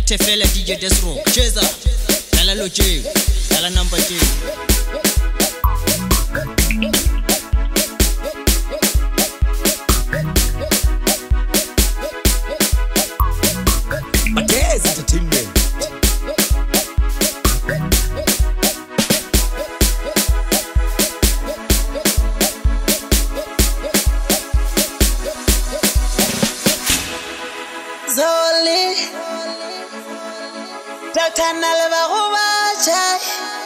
Abete fela DJ Desro Cheza Dala loje Dala number J Badez Entertainment. Zoli Dr. Nalva Chai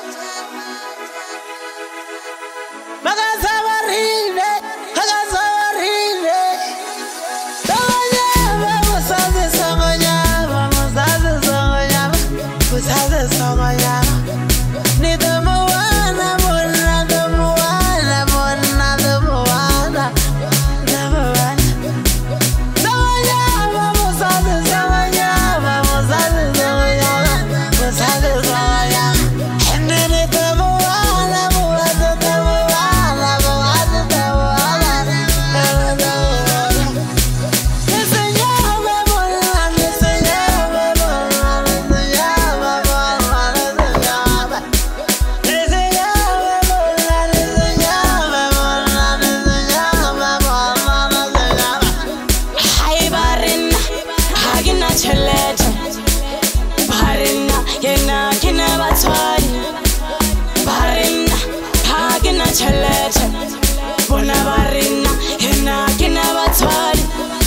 Magazavarine Hagazavarine Tawanyava Musazi Sanganyava Musazi Sanganyava Musazi Sanganyava Nidamuana Mona Damuana Mona Damuana Damuana Sanganyava Musazi Sanganyava Musazi Sanganyava Musazi Sanganyava Hendini Damuana Musazi Damuana Musazi Damuana Damuana Nisenyava Mona Nisenyava Mona Nisenyava Mona Nisenyava Nisenyava Mona Nisenyava Mona Nisenyava Mona Nisenyava Hai barina hagina cheleta barina yena kina bathwali barina hagina cheleta bona barina yena kina bathwali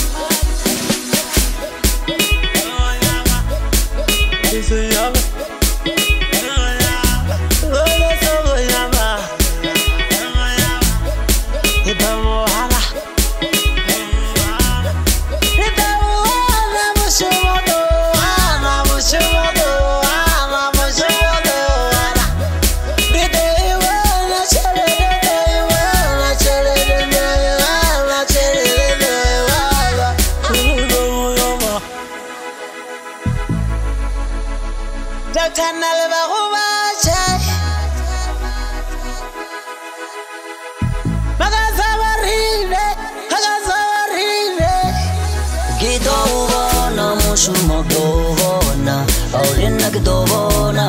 Nisenyava Dr. Nalva Chai Magazavarine Hagazavarine Gidovona mushumodovona Aulina gidovona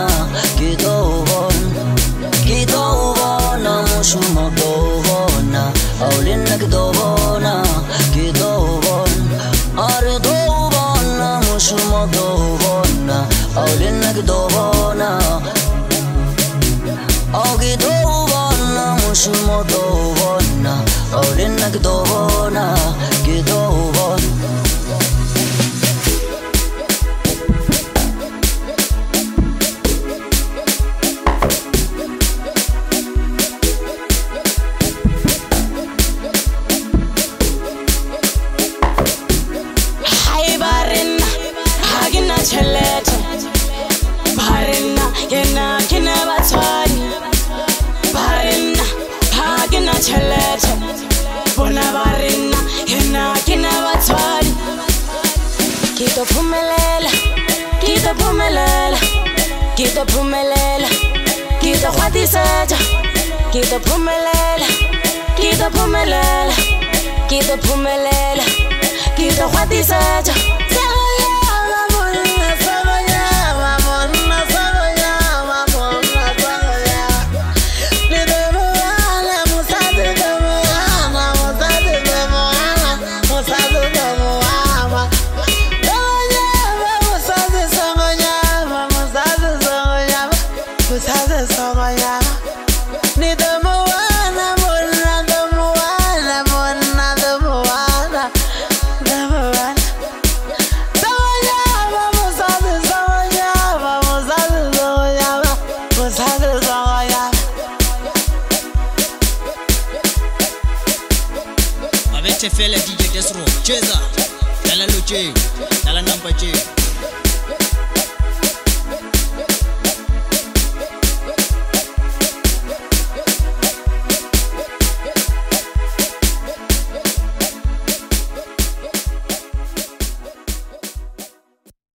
Gidovona mushumodovona Aulina gidovona Aridovona mushumodovona Aulina gidovona Gidovona mushumodovona Aulina gidovona Hai barina hagina cheleta barina yena kina bathwali barina hagina cheleta bona barina yena kina bathwali Kitophumelela Kitophumelela Kitophumelela Kitokhwatisetsa Kitophumelela Kitophumelela Kitophumelela Kitokhwatisetsa Sanganyava Mona Sanganyava Mona Sanganyava Mona Sanganyava Nidamuana Musazi Damuana Musazi Damuana Musazi Damuana Sanganyava Musazi Sanganyava Musazi Sanganyava Musazi Sanganyava Nidamuana Mona Damuana Mona Damuana Damuana Sanganyava Musazi Sanganyava Musazi Sanganyava Musazi Sanganyava Abete fela DJ Desro Cheza Dala loje Dala number J